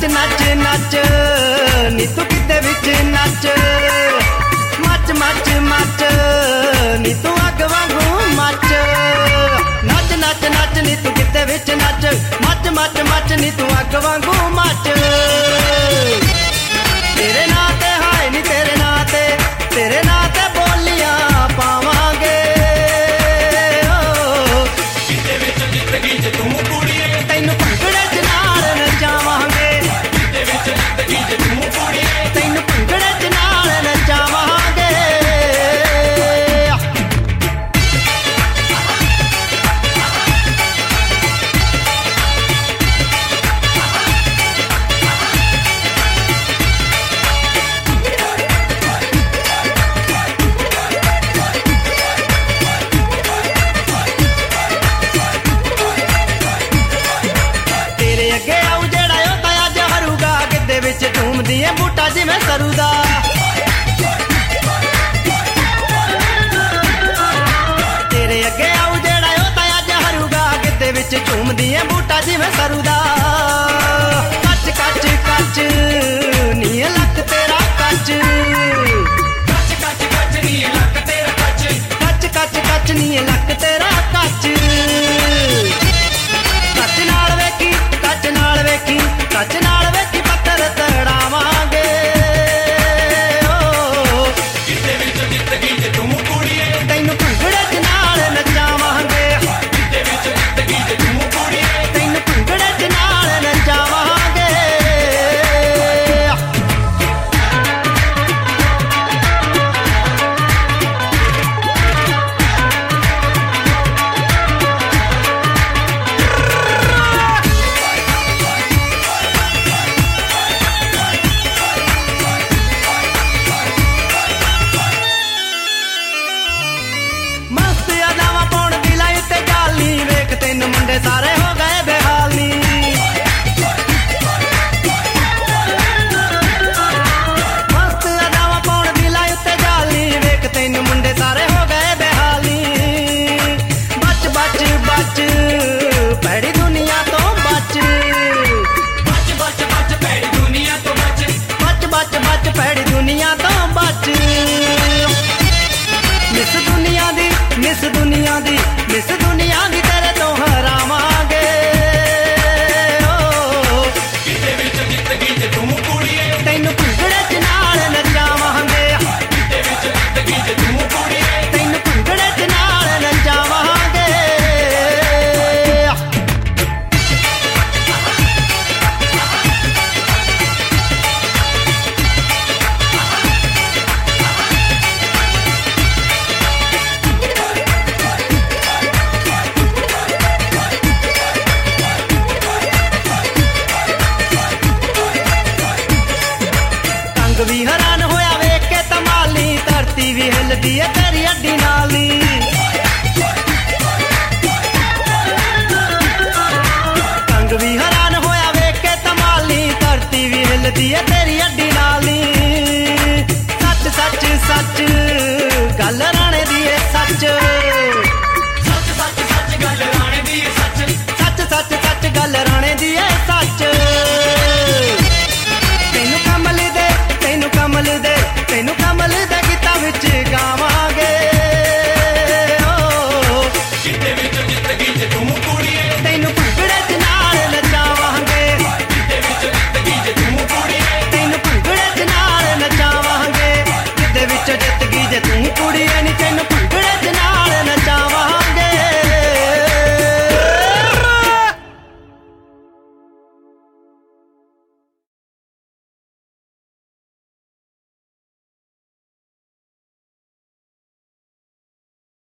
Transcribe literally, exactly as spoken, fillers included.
नच नच नी तू किते विच नच मच मच मच नी तू अग वांगू मच नच नच नच नी तू किते विच नच मच मच मच नी तू अग वांगू मच तेरे नां ते हाय नी तेरे नां ते तेरे नां ते बोलियां पावांगे किते विच जिंदगी च तू कुड़िए तैनू भंगड़े च नाल नचावांगे किते विच जिंदगी च तू कुड़िए तैनू भंगड़े च नाल नचावांगे झूमदिए बूटा जिवें सरूदा तेरे अगे आऊ जेड़ा ओ ताया जहरूगा गिद्दे विच झूमदिए बूटा जिवें सरूदा कच कच कच नी लक तेरा कच कच कच कच नी लक तेरा कच कच कच कच नी लक तेरा कच कच नाल वेखी कच नाल वेखी कच नाल वेखी तड़ावांगे किते विच जिंदगी च तू कुड़िए तैनू भंगड़े च नाल नचावांगे किते विच जिंदगी च तू कुड़िए तैनू भंगड़े च नाल नचावांगे मुंडे सारे हो गए बेहाली मस्त अदावा पौन दी लाई उत्ते जाली वेख तैनू मुंडे सारे हो गए बेहाली बच बच बच भैड़ी दुनिया तो बच बच बच बच भैड़ी दुनिया तो बच बच बच बच भैड़ी दुनिया तो बच मिस दुनिया दी मिस दुनिया दी मिस दुनिया दी तेरे तो हरावांगे किते विच जिंदगी च तू कुड़िए तैनू भंगड़े च नाल नचावांगे किते विच जिंदगी च तू कुड़िए तैनू भंगड़े च नाल नचावांगे भी हैरान होया वेख के तमाली धरती भी हिलदी है तेरी अड्डी नाली कंग भी हैरान होया वेख के तमाली धरती भी हिलदी है तेरी अड्डी नाली सच सच सच गल राणे दी है सच सच सच सच गल राणे दी है सच सच सच सच गल राणे दी है